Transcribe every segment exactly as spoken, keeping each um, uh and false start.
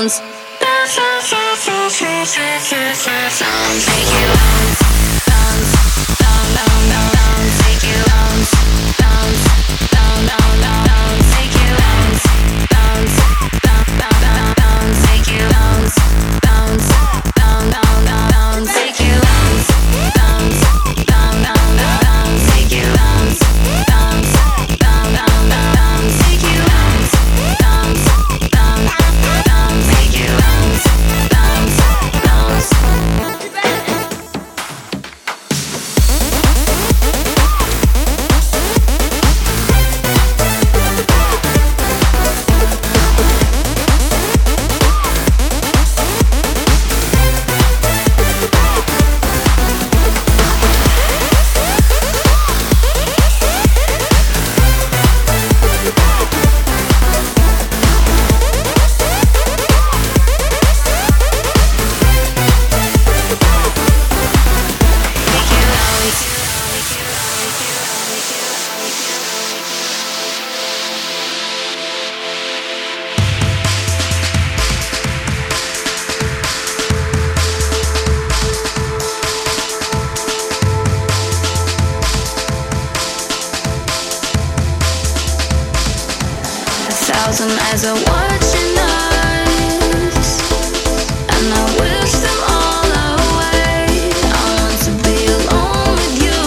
bounce. Bounce, bounce, bounce, bounce, bounce, bounce, bounce, bounce. Make you bounce, bounce, bounce, bounce, bounce. Make you bounce, bounce, bounce, bounce, bounce. Make you bounce, bounce, bounce, bounce, bounce. Make you bounce, bounce, bounce, bounce, bounce. Make you bounce, bounce, bounce, bounce, bounce. Make you bounce, bounce, bounce, bounce, bounce. Make you bounce, bounce, bounce, bounce. Make you bounce, bounce, bounce. Thousand eyes are watching us, and I wish them all away. I want to be alone with you,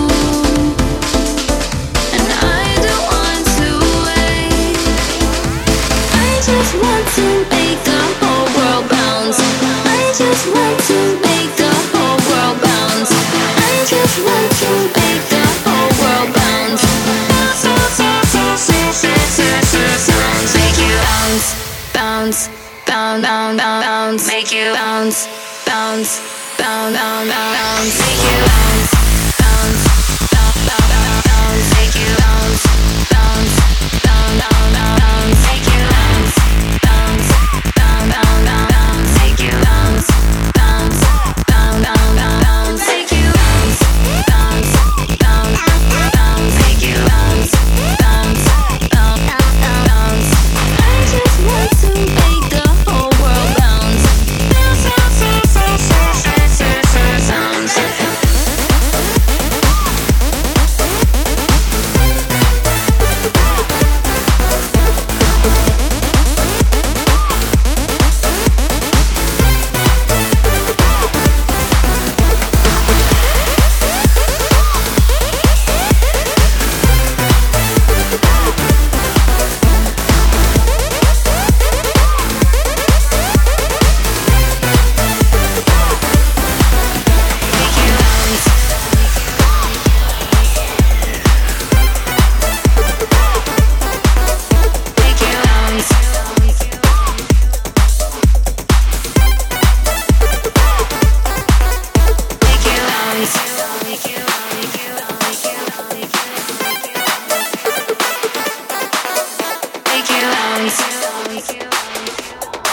and I don't want to wait. I just want to make the whole world bounce. I just want to make the whole world bounce. I just want to make the whole world bounce. Make you bounce, bounce, bounce, bounce, bounce. Make you bounce, bounce, bounce, bounce, bounce. Make you bounce, bounce, bounce, bounce, bounce. Make you bounce, bounce, bounce, bounce, bounce. Make you bounce, bounce, bounce, bounce, bounce. Make you bounce, bounce, bounce, bounce, bounce. Make you bounce, bounce, bounce, bounce. Make you bounce, bounce, bounce, bounce. I just want to make the whole world bounce. Bounce, bounce, bounce, bounce, bounce, bounce, bounce.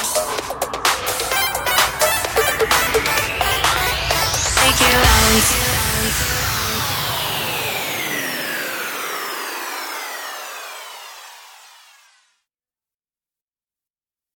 Make you bounce.